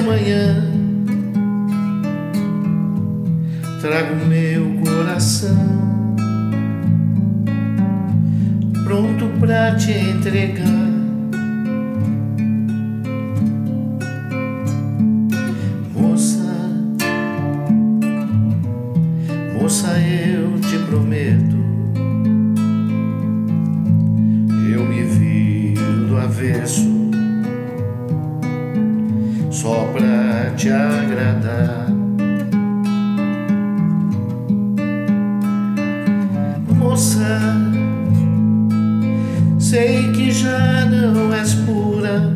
amanhã. Trago meu coração pronto pra te entregar. Moça, eu te prometo, eu me viro do avesso só pra te agradar. Moça, sei que já não és pura,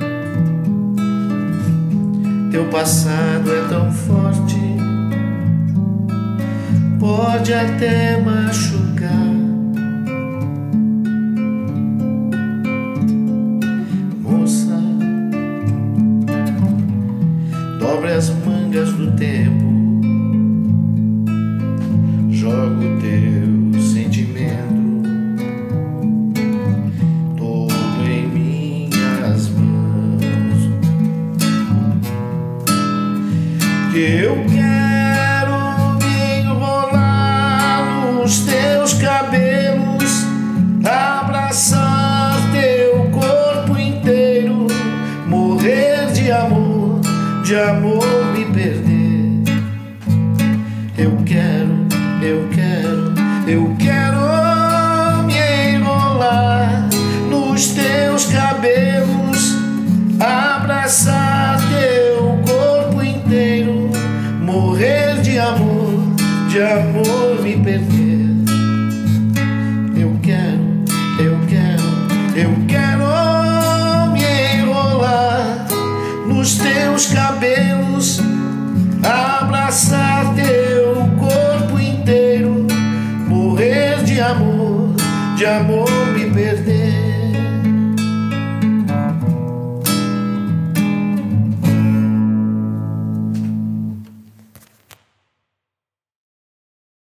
teu passado é tão forte, pode até machucar. Moça, dobre as mangas do tempo, joga o teu sentimento todo em minhas mãos, que eu quero os teus cabelos, abraçar teu corpo inteiro, morrer de amor me perder. Eu quero me enrolar nos teus cabelos, abraçar teu corpo inteiro, morrer de amor me perder. Eu quero me enrolar nos teus cabelos, abraçar teu corpo inteiro, morrer de amor